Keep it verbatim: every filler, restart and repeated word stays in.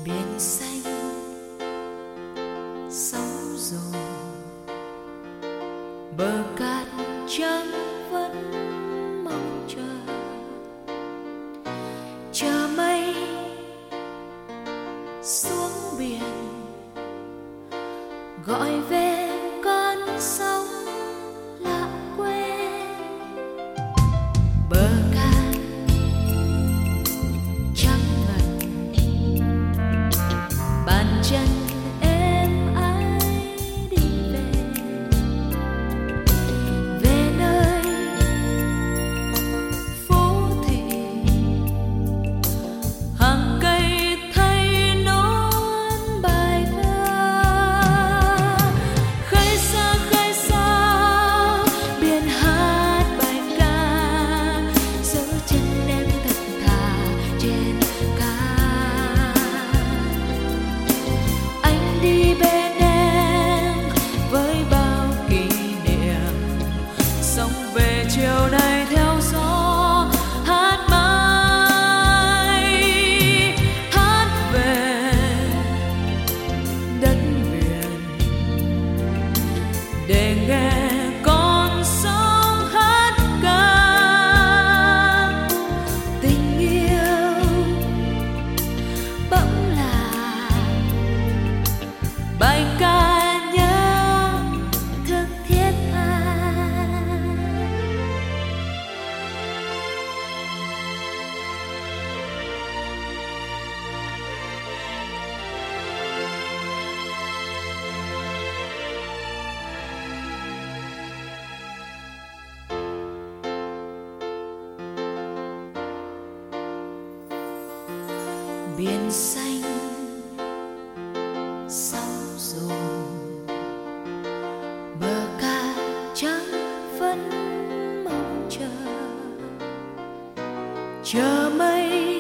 biển xanh sóng dồn, bờ cát trắng vẫn mong chờ, chờ mây xuống biển gọi về con sóng lạ quên. Bờ cát trắng ngần, bàn chân êm ái đi về, về nơi phố thị hàng cây thay nón bài thơ. Khơi xa khơi xa biển hát bài ca, dấu chân em thật thà trên cát. Anh đi bên em với bao kỷ niệm, sống về chiều nay theo gió hát mãi, hát về đất biển để nghe con sóng hát ca. Tình yêu bỗng là bài ca nhớ thương thiết tha. Biển xanh sóng dồn, bờ cát trắng vẫn mong chờ, chờ mây